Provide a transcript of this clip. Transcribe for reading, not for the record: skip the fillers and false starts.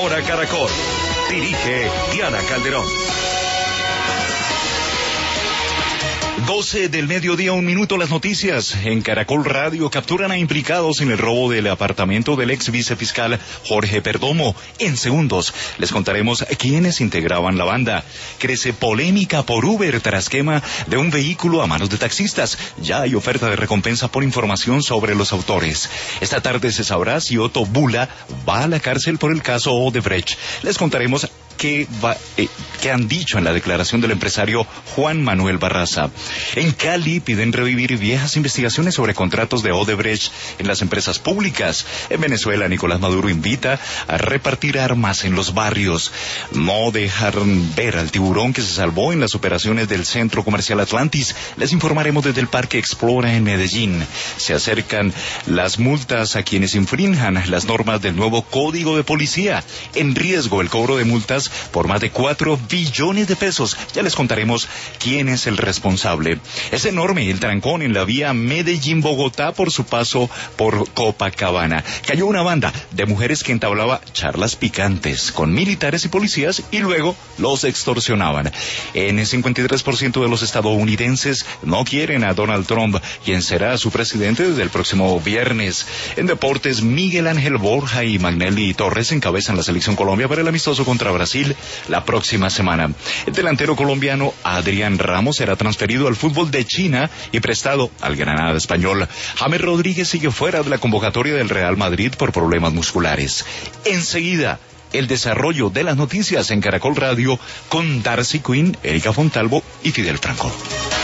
Hora Caracol. Dirige Diana Calderón. 12 del mediodía, 1 minuto, las noticias. En Caracol Radio capturan a implicados en el robo del apartamento del ex vicefiscal Jorge Perdomo. En segundos les contaremos quiénes integraban la banda. Crece polémica por Uber tras quema de un vehículo a manos de taxistas. Ya hay oferta de recompensa por información sobre los autores. Esta tarde se sabrá si Otto Bula va a la cárcel por el caso Odebrecht. Les contaremos qué han dicho en la declaración del empresario Juan Manuel Barraza. En Cali piden revivir viejas investigaciones sobre contratos de Odebrecht en las empresas públicas. En Venezuela, Nicolás Maduro invita a repartir armas en los barrios. No dejaron ver al tiburón que se salvó en las operaciones del Centro Comercial Atlantis. Les informaremos desde el Parque Explora en Medellín. Se acercan las multas a quienes infrinjan las normas del nuevo Código de Policía. En riesgo el cobro de multas por más de 4 billones de pesos. Ya les contaremos quién es el responsable. Es enorme el trancón en la vía Medellín-Bogotá por su paso por Copacabana. Cayó una banda de mujeres que entablaba charlas picantes con militares y policías y luego los extorsionaban. En el 53% de los estadounidenses no quieren a Donald Trump, quien será su presidente desde el próximo viernes. En deportes, Miguel Ángel Borja y Magnelli Torres encabezan la selección Colombia para el amistoso contra Brasil la próxima semana. El delantero colombiano Adrián Ramos será transferido al fútbol de China y prestado al Granada español. James Rodríguez sigue fuera de la convocatoria del Real Madrid por problemas musculares. Enseguida, el desarrollo de las noticias en Caracol Radio con Darcy Quinn, Erika Fontalvo y Fidel Franco.